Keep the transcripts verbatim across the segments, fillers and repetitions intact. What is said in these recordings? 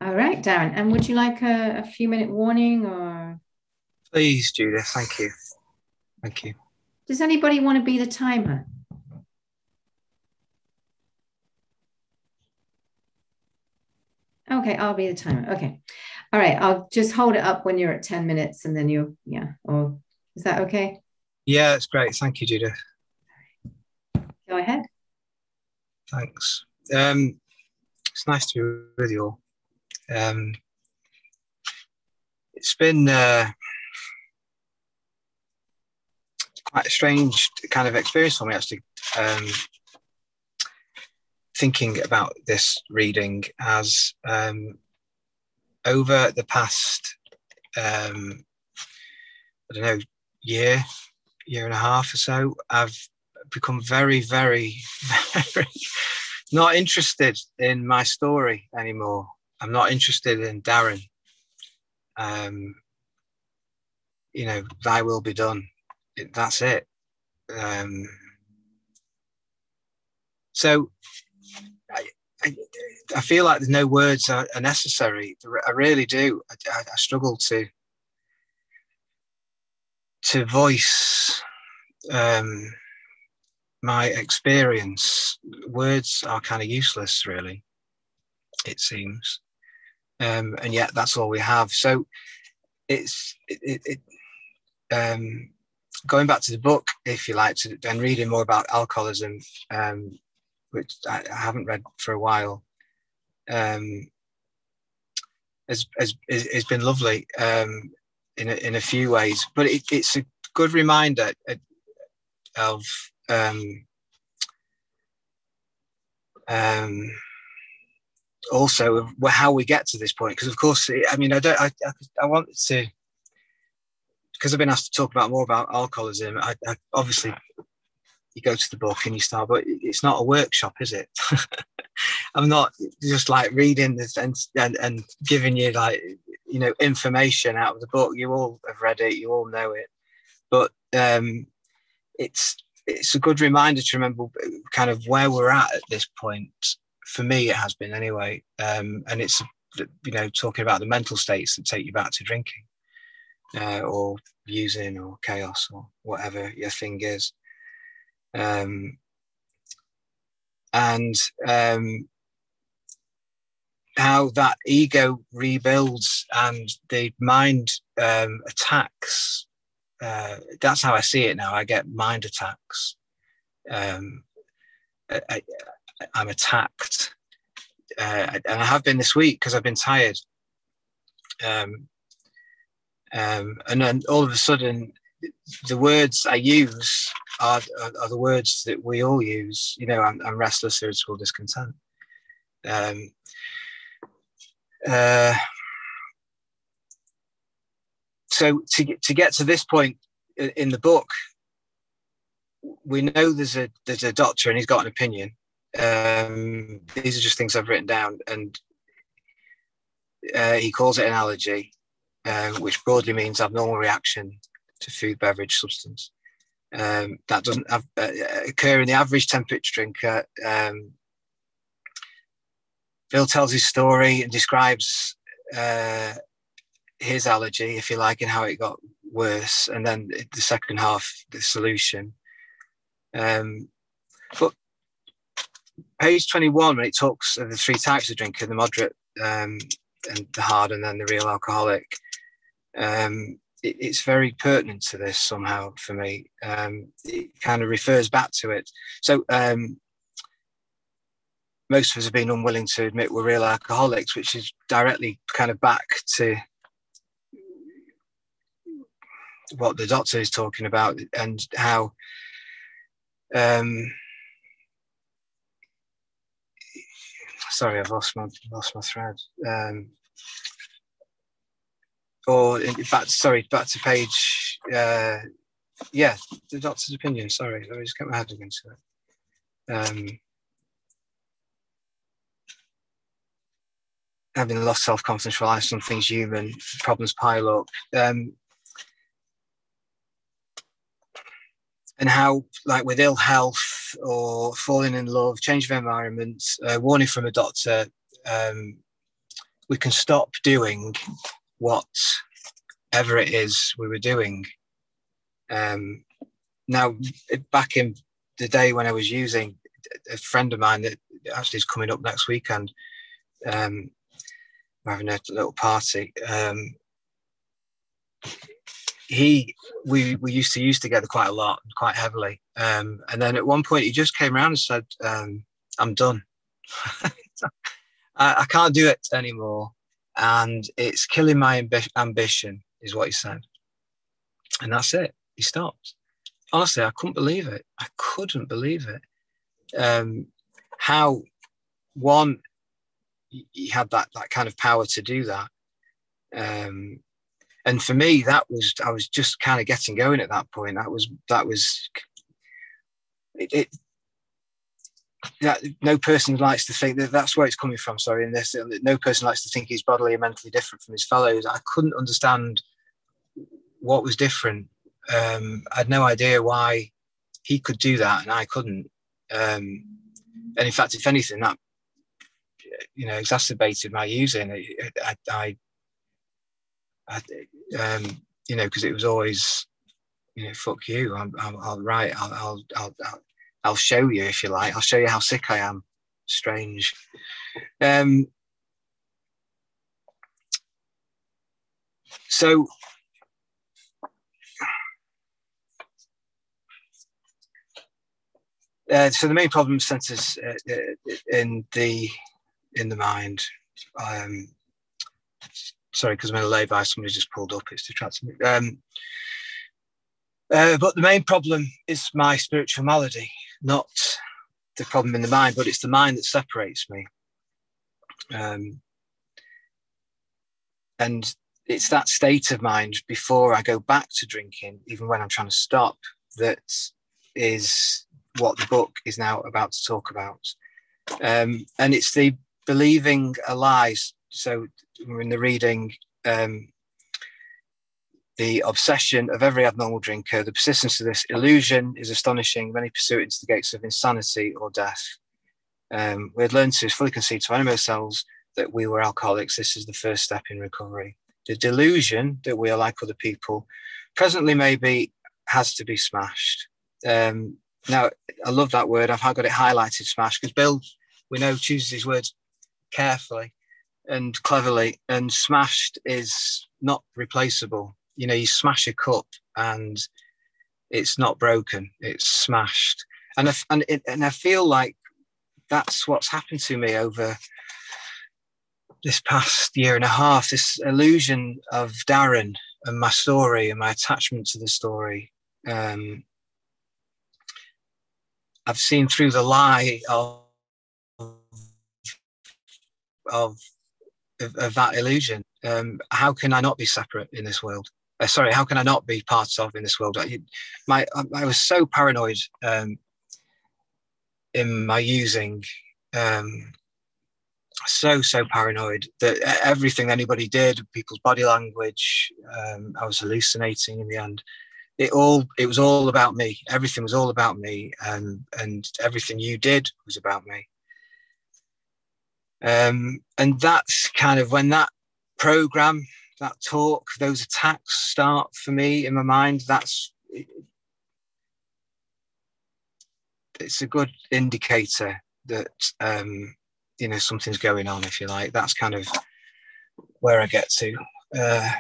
All right, Darren. And would you like a, a few minute warning or? Please, Judith. Thank you. Thank you. Does anybody want to be the timer? Okay, I'll be the timer. Okay. All right. I'll just hold it up when you're at ten minutes and then you'll, yeah. Or is that okay? Yeah, it's great. Thank you, Judith. Go ahead. Thanks. Um, it's nice to be with you all. Um, it's been uh, quite a strange kind of experience for me, actually, um, thinking about this reading as um, over the past, um, I don't know, year, year and a half or so, I've become very, very, very not interested in my story anymore. I'm not interested in Darren. Um, you know, thy will be done. It, that's it. Um, so I, I, I feel like there's no words are, are necessary. I really do. I, I struggle to to voice um, my experience. Words are kind of useless, really, it seems. Um, and yet that's all we have. So it's it, it, it um, going back to the book, if you like, to, and reading more about alcoholism, um, which I, I haven't read for a while, um, has, has, has been lovely um, in, a, in a few ways. But it, it's a good reminder of um, um, also of how we get to this point. Because, of course, I mean, I don't. I, I, I wanted to, because I've been asked to talk about more about alcoholism. I, I obviously you go to the book and you start, but it's not a workshop, is it? I'm not just like reading this and, and and giving you like you know information out of the book. You all have read it, you all know it, but um, it's it's a good reminder to remember kind of where we're at at this point. For me, it has been anyway, um, and it's you know talking about the mental states that take you back to drinking uh, or using or chaos or whatever your thing is. Um, and um, how that ego rebuilds and the mind um, attacks. Uh, that's how I see it now. I get mind attacks. Um, I, I, I'm attacked. Uh, and I have been this week because I've been tired. Um, um, and then all of a sudden, the words I use are, are, are the words that we all use. You know, I'm, I'm restless, irritable, discontent. Um, uh, so to get, to get to this point in the book, we know there's a there's a doctor and he's got an opinion. Um, these are just things I've written down, and uh, he calls it an allergy, uh, which broadly means abnormal reaction to food, beverage, substance. Um, that doesn't have, uh, occur in the average temperature drinker. Um, Bill tells his story and describes uh, his allergy, if you like, and how it got worse, and then the second half, the solution. Um, but page twenty-one, when it talks of the three types of drinker, the moderate, um, and the hard, and then the real alcoholic, um, it, it's very pertinent to this somehow for me. Um, it kind of refers back to it. So um, most of us have been unwilling to admit we're real alcoholics, which is directly kind of back to what the doctor is talking about, and how um, sorry, I've lost my lost my thread. Um, or in, back, sorry, back to page, uh, yeah, the doctor's opinion. Sorry, let me just get my head into it. Um, having lost self-confidence, reliance on things human, problems pile up. Um, and how, like with ill health or falling in love, change of environment, uh, warning from a doctor, um, we can stop doing whatever it is we were doing. Um, now, back in the day when I was using, a friend of mine that actually is coming up next weekend, um, we're having a little party. Um, he, we, we used to use together quite a lot, quite heavily. Um, and then at one point he just came around and said, um, I'm done. I, I can't do it anymore. And it's killing my ambi- ambition, is what he said. And that's it. He stopped. Honestly, I couldn't believe it. I couldn't believe it. Um, how, one, he had that that kind of power to do that. Um, and for me, that was, I was just kind of getting going at that point. That was, that was, it, it that no person likes to think that that's where it's coming from. Sorry, in this, no person likes to think he's bodily and mentally different from his fellows. I couldn't understand what was different. Um, I had no idea why he could do that and I couldn't. Um, and in fact, if anything, that, you know, exacerbated my using. I, I, I um, you know, because it was always, you know, fuck you. I'm, I'm, I'll right. I'll, I'll, I'll, I'll, I'll show you if you like. I'll show you how sick I am. Strange. Um, so. Uh, so the main problem centers uh, in the in the mind. Um, sorry, because I'm in a lay-by, somebody just pulled up. It's distracting me. Um, uh, but the main problem is my spiritual malady, not the problem in the mind, but it's the mind that separates me. Um, and it's that state of mind before I go back to drinking, even when I'm trying to stop, that is what the book is now about to talk about. Um, and it's the believing a lie. So we're in the reading, um, the obsession of every abnormal drinker, the persistence of this illusion is astonishing. Many pursue it into the gates of insanity or death. Um, we had learned to fully concede to animal cells that we were alcoholics. This is the first step in recovery. The delusion that we are like other people presently maybe has to be smashed. Um, now, I love that word. I've got it highlighted, smash, because Bill, we know, chooses his words carefully and cleverly, and smashed is not replaceable. You know, you smash a cup and it's not broken, it's smashed. And I, and, it, and I feel like that's what's happened to me over this past year and a half, this illusion of Darren and my story and my attachment to the story. Um, I've seen through the lie of, of, of, of that illusion. Um, how can I not be separate in this world? Uh, sorry, how can I not be part of in this world? I, my, I was so paranoid um, in my using, um, so, so paranoid that everything anybody did, people's body language, um, I was hallucinating in the end. It all, it was all about me. Everything was all about me. Um, and everything you did was about me. Um, and that's kind of when that program, that talk, those attacks start for me in my mind. That's, it's a good indicator that, um, you know, something's going on, if you like. That's kind of where I get to. Uh,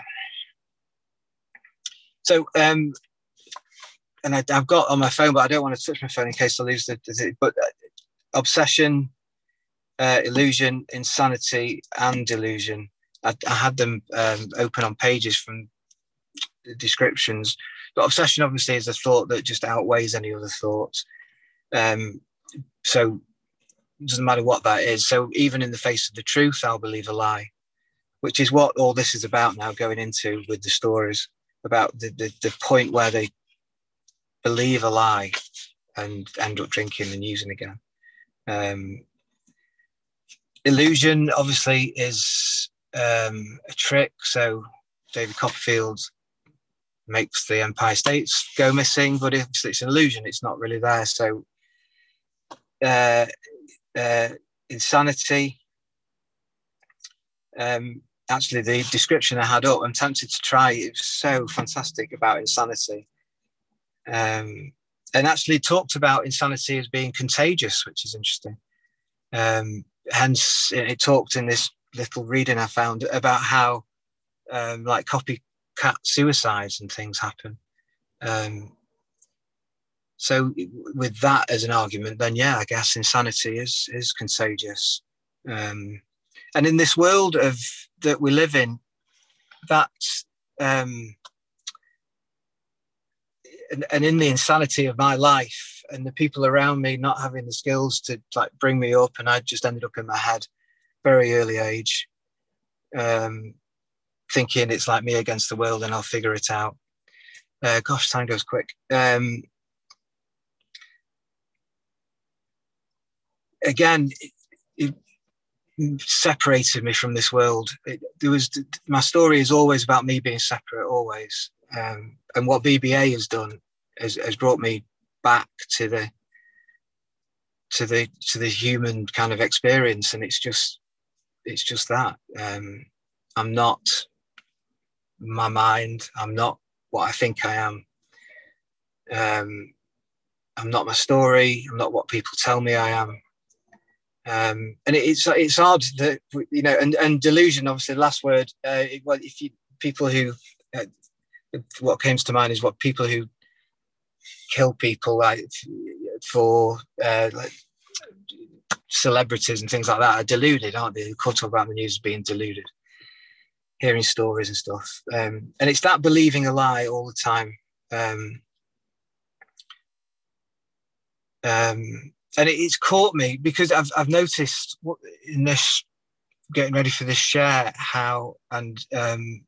so, um, and I, I've got on my phone, but I don't want to touch my phone in case I lose the, the but uh, obsession, uh, illusion, insanity, and delusion. I, I had them um, open on pages from the descriptions. But obsession, obviously, is a thought that just outweighs any other thought. Um, so it doesn't matter what that is. So even in the face of the truth, I'll believe a lie, which is what all this is about now, going into with the stories about the, the, the point where they believe a lie and end up drinking and using again. Um, illusion, obviously, is um, a trick. So David Copperfield makes the Empire States go missing, but if it's an illusion, it's not really there. So uh, uh, insanity, Um, actually, the description I had up, I'm tempted to try. It was so fantastic about insanity. Um, and actually talked about insanity as being contagious, which is interesting. Um, hence, it, it talked in this little reading I found about how um, like copycat suicides and things happen. Um, so with that as an argument, then yeah, I guess insanity is is contagious. Um, and in this world of that we live in, that um, and, and in the insanity of my life and the people around me not having the skills to like bring me up, and I just ended up in my head very early age, um, thinking it's like me against the world and I'll figure it out. Uh, gosh, time goes quick. Um, again, it, it separated me from this world. It, there was my story is always about me being separate, always. Um, and what B B A has done has, has brought me back to the to the to the human kind of experience, and it's just it's just that um, I'm not my mind. I'm not what I think I am. Um, I'm not my story. I'm not what people tell me I am. Um, and it, it's it's odd that, you know, and, and delusion. Obviously, the last word. Uh, well, if you people who uh, what comes to mind is what people who kill people like for uh, like celebrities and things like that are deluded, aren't they? They could talk about the news as being deluded, hearing stories and stuff. Um, and it's that believing a lie all the time. Um, um, and it, it's caught me because I've I've noticed in this getting ready for this share how and um,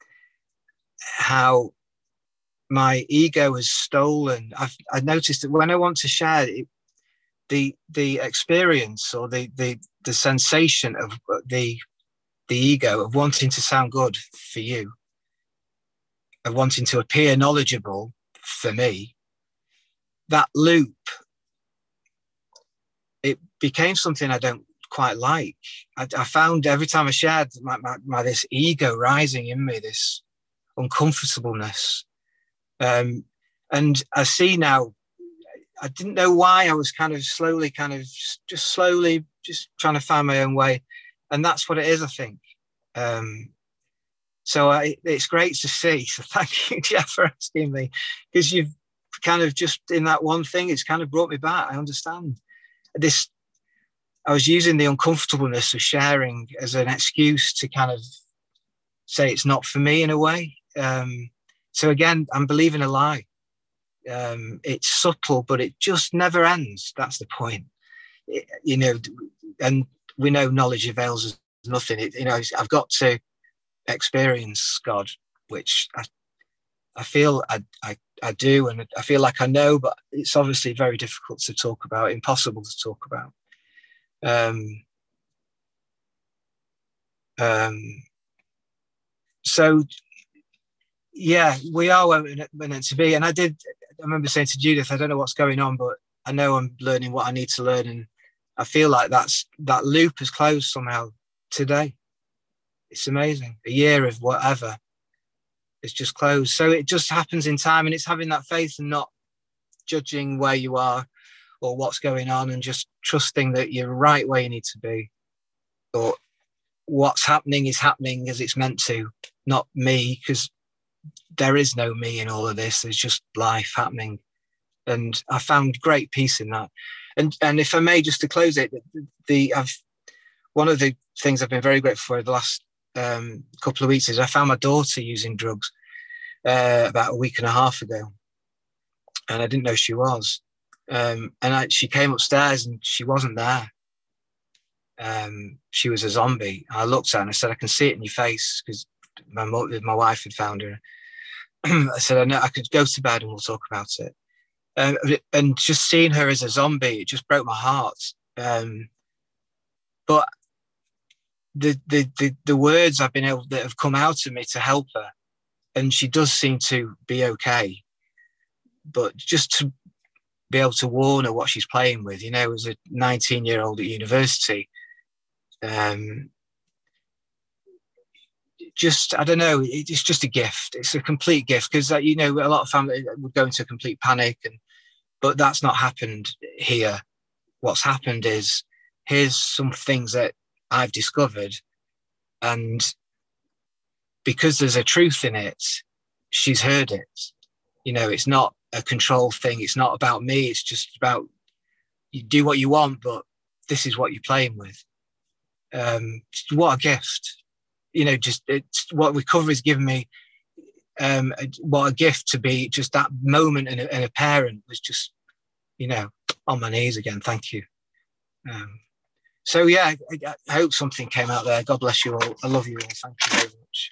how my ego has stolen. I've I noticed that when I want to share it, the the experience or the the the sensation of the the ego of wanting to sound good for you, of wanting to appear knowledgeable for me, that loop, it became something I don't quite like. I, I found every time I shared my, my, my this ego rising in me, this uncomfortableness. Um, and I see now, I didn't know why I was kind of slowly, kind of just slowly, just trying to find my own way. And that's what it is, I think. Um, so I, it's great to see. So thank you, Jeff, for asking me, because you've kind of just in that one thing, it's kind of brought me back. I understand this. I was using the uncomfortableness of sharing as an excuse to kind of say it's not for me in a way. Um, so again, I'm believing a lie. Um, it's subtle, but it just never ends. That's the point. It, you know, and we know knowledge avails us nothing. It, you know, I've got to experience God, which I, I feel I, I, I do, and I feel like I know, but it's obviously very difficult to talk about, impossible to talk about. Um, um, so, yeah, we are where we're meant to be. And I did, I remember saying to Judith, I don't know what's going on, but I know I'm learning what I need to learn. And I feel like that's that loop has closed somehow today. It's amazing. A year of whatever, it's just closed. So it just happens in time, and it's having that faith and not judging where you are or what's going on, and just trusting that you're right where you need to be, or what's happening is happening as it's meant to, not me, because there is no me in all of this. There's just life happening. And I found great peace in that. And and if I may, just to close it, the, the I've one of the things I've been very grateful for the last um, couple of weeks is I found my daughter using drugs uh, about a week and a half ago, and I didn't know she was. Um, and I, she came upstairs and she wasn't there. Um, she was a zombie. I looked at her and I said, I can see it in your face, because my my wife had found her. I said, I know I could go to bed and we'll talk about it. Um, and just seeing her as a zombie, it just broke my heart. Um, but the, the the the words I've been able that have come out of me to help her, and she does seem to be okay. But just to be able to warn her what she's playing with, you know, as a nineteen-year-old at university, um, just, I don't know, it's just a gift. It's a complete gift because, uh, you know, a lot of families would go into complete panic, and but that's not happened here. What's happened is, here's some things that I've discovered, and because there's a truth in it, she's heard it. You know, it's not a control thing. It's not about me. It's just about, you do what you want, but this is what you're playing with. Um, what a gift. You know, just it's what recovery's given me. Um, what a gift to be just that moment, and a, and a parent was just, you know, on my knees again. Thank you. Um, so yeah, I, I hope something came out there. God bless you all. I love you all. Thank you very much.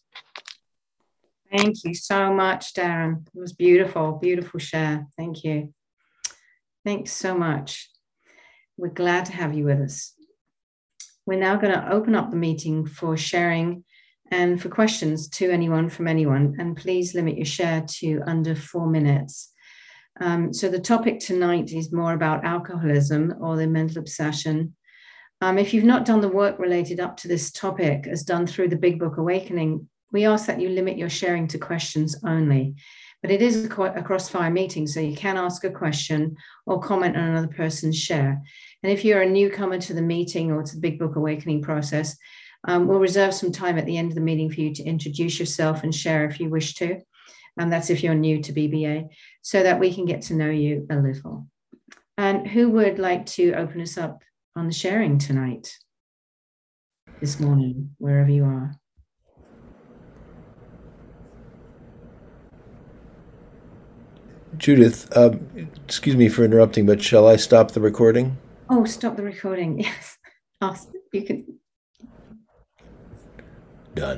Thank you so much, Darren. It was beautiful, beautiful share. Thank you. Thanks so much. We're glad to have you with us. We're now going to open up the meeting for sharing and for questions to anyone from anyone. And please limit your share to under four minutes. Um, so the topic tonight is more about alcoholism or the mental obsession. Um, if you've not done the work related up to this topic as done through the Big Book Awakening, we ask that you limit your sharing to questions only. But it is a, a crossfire meeting, so you can ask a question or comment on another person's share. And if you're a newcomer to the meeting or to the Big Book Awakening process, um, we'll reserve some time at the end of the meeting for you to introduce yourself and share if you wish to. And that's if you're new to B B A, so that we can get to know you a little. And who would like to open us up on the sharing tonight, this morning, wherever you are? Judith, um, excuse me for interrupting, but shall I stop the recording? Oh, stop the recording. Yes. Oh, you can.